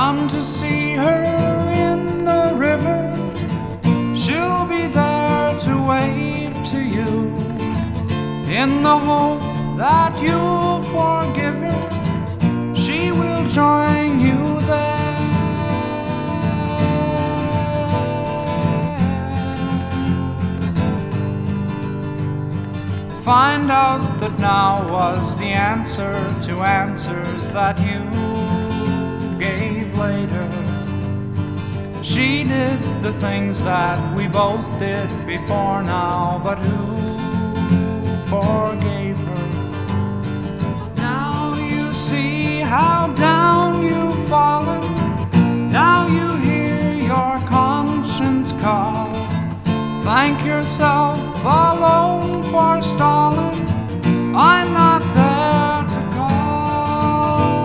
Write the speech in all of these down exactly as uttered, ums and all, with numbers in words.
come to see her in the river. She'll be there to wave to you, in the hope that you'll forgive her. She will join you there. Find out that now was the answer to answers that you gave later. She did the things that we both did before now, but who forgave her? Now you see how down you've fallen. Now you hear your conscience call. Thank yourself alone for stalling. I'm not there to call.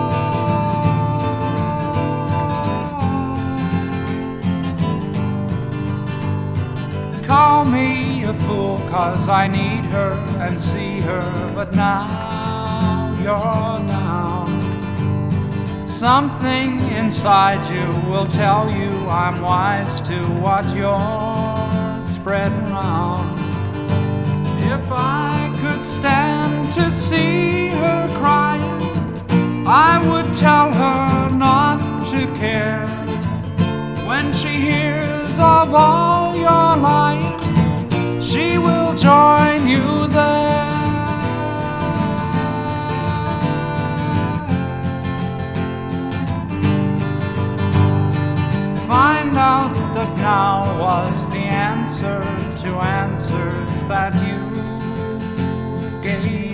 Call me a fool, 'cause I need her and see her, but now you're down. Something inside you will tell you I'm wise to what you're spreading round. If I could stand to see her crying, I would tell her not to care. When she hears of all your lying, she will join you there. Find out that now was the answer to answers that you gave